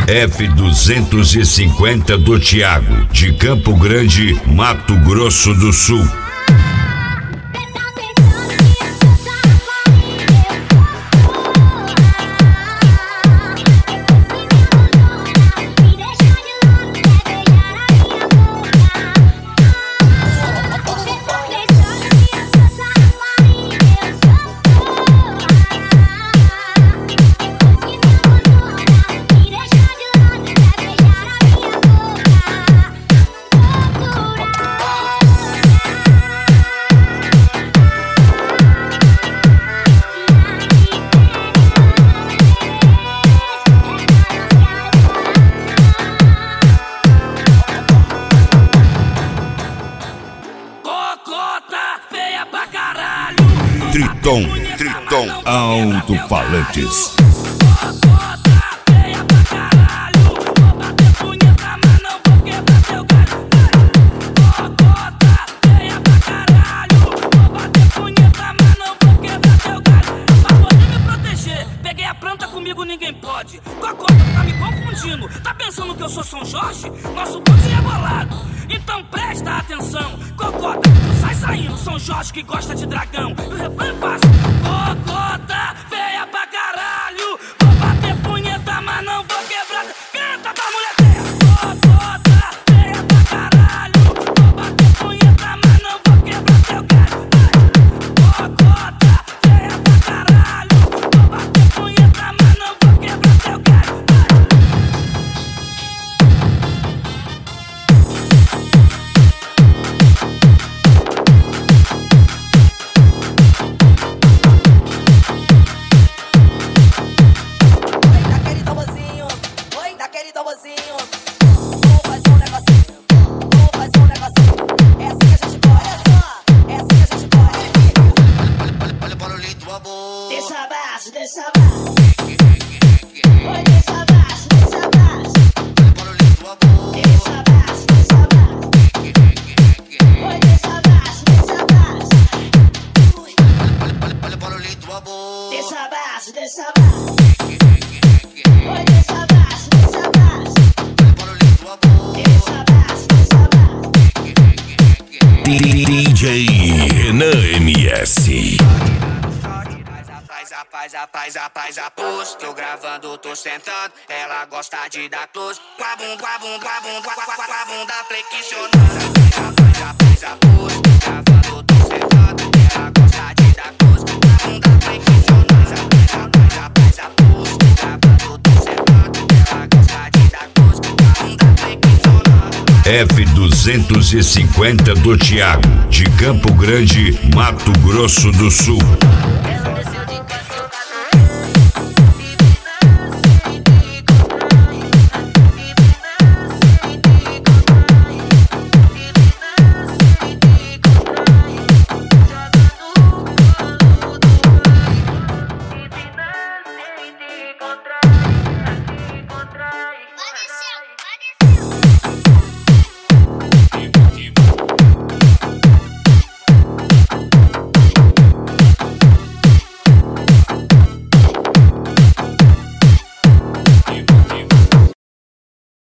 F250 do Thiago, de Campo Grande, Mato Grosso do Sul. Triton Alto-Falantes. Peguei a planta, comigo ninguém pode. Cocota tá me confundindo. Tá pensando que eu sou São Jorge? Nosso bonde é bolado. Então presta atenção. Cocota, tu sai saindo. São Jorge que gosta de dragão. E o refrão é fácil. Cocota, feia pra caralho. Vou bater punheta, mas não vou quebrar. Canta pra mulher dela. Cocota, feia pra caralho. Vou bater punheta, mas não vou quebrar teu galho. Cocota, feia pra caralho. Vou bater punheta, mas não vou quebrar teu galho. DJ Renan MS. Rapaz, aposto. Tô gravando, tô sentando. Ela gosta de dar close. Com a bunda flexionando. Rapaz, aposto. Tô gravando, tô sentando. Ela gosta de dar close. Com a bunda flexionando. Rapaz, aposto. Tô gravando, tô sentando. Ela gosta de dar close. Com a bunda flexionando. F250 do Thiago, de Campo Grande, Mato Grosso do Sul.